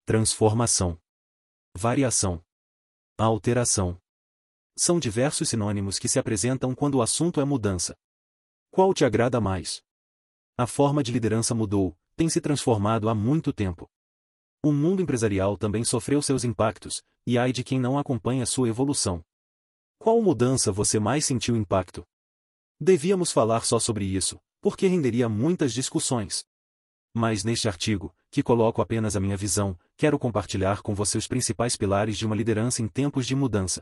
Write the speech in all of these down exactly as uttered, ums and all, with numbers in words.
Transformação, variação, alteração. São diversos sinônimos que se apresentam quando o assunto é mudança. Qual te agrada mais? A forma de liderança mudou, tem se transformado há muito tempo. O mundo empresarial também sofreu seus impactos, e ai de quem não acompanha sua evolução. Qual mudança você mais sentiu impacto? Devíamos falar só sobre isso, porque renderia muitas discussões. Mas neste artigo, que coloco apenas a minha visão, quero compartilhar com você os principais pilares de uma liderança em tempos de mudança.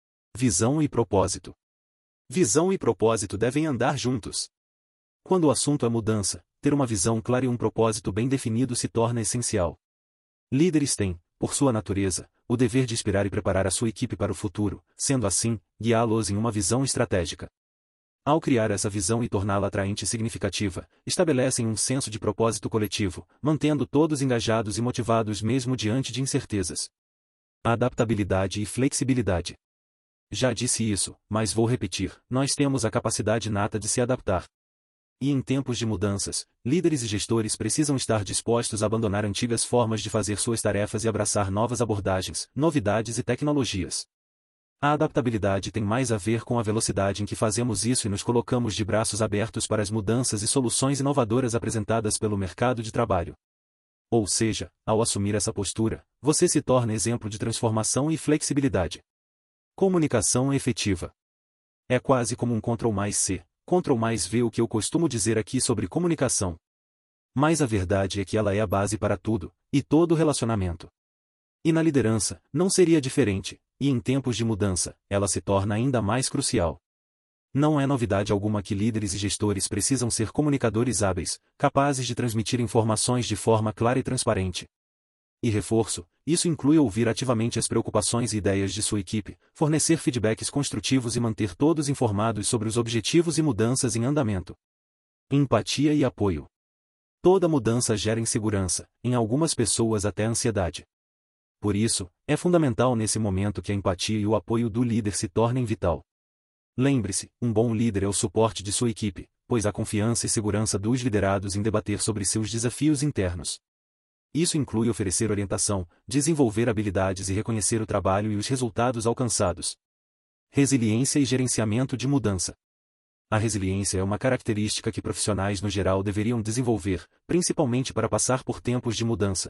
Visão e propósito. Visão e propósito devem andar juntos. Quando o assunto é mudança, ter uma visão clara e um propósito bem definido se torna essencial. Líderes têm, por sua natureza, o dever de inspirar e preparar a sua equipe para o futuro, sendo assim, guiá-los em uma visão estratégica. Ao criar essa visão e torná-la atraente e significativa, estabelecem um senso de propósito coletivo, mantendo todos engajados e motivados mesmo diante de incertezas. Adaptabilidade e flexibilidade. Já disse isso, mas vou repetir, nós temos a capacidade inata de se adaptar. E em tempos de mudanças, líderes e gestores precisam estar dispostos a abandonar antigas formas de fazer suas tarefas e abraçar novas abordagens, novidades e tecnologias. A adaptabilidade tem mais a ver com a velocidade em que fazemos isso e nos colocamos de braços abertos para as mudanças e soluções inovadoras apresentadas pelo mercado de trabalho. Ou seja, ao assumir essa postura, você se torna exemplo de transformação e flexibilidade. Comunicação efetiva. É quase como um control mais C, control mais V o que eu costumo dizer aqui sobre comunicação. Mas a verdade é que ela é a base para tudo, e todo relacionamento. E na liderança, não seria diferente, e em tempos de mudança, ela se torna ainda mais crucial. Não é novidade alguma que líderes e gestores precisam ser comunicadores hábeis, capazes de transmitir informações de forma clara e transparente. E reforço, isso inclui ouvir ativamente as preocupações e ideias de sua equipe, fornecer feedbacks construtivos e manter todos informados sobre os objetivos e mudanças em andamento. Empatia e apoio. Toda mudança gera insegurança, em algumas pessoas até ansiedade. Por isso, é fundamental nesse momento que a empatia e o apoio do líder se tornem vital. Lembre-se, um bom líder é o suporte de sua equipe, pois há confiança e segurança dos liderados em debater sobre seus desafios internos. Isso inclui oferecer orientação, desenvolver habilidades e reconhecer o trabalho e os resultados alcançados. Resiliência e gerenciamento de mudança. A resiliência é uma característica que profissionais no geral deveriam desenvolver, principalmente para passar por tempos de mudança.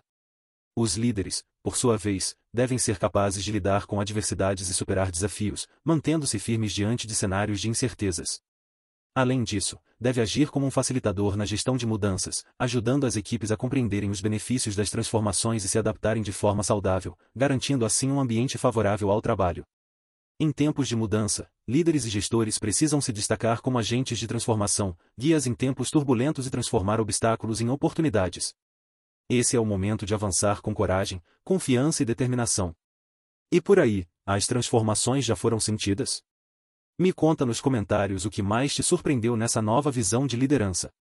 Os líderes, por sua vez, devem ser capazes de lidar com adversidades e superar desafios, mantendo-se firmes diante de cenários de incertezas. Além disso, deve agir como um facilitador na gestão de mudanças, ajudando as equipes a compreenderem os benefícios das transformações e se adaptarem de forma saudável, garantindo assim um ambiente favorável ao trabalho. Em tempos de mudança, líderes e gestores precisam se destacar como agentes de transformação, guias em tempos turbulentos e transformar obstáculos em oportunidades. Esse é o momento de avançar com coragem, confiança e determinação. E por aí, as transformações já foram sentidas? Me conta nos comentários o que mais te surpreendeu nessa nova visão de liderança.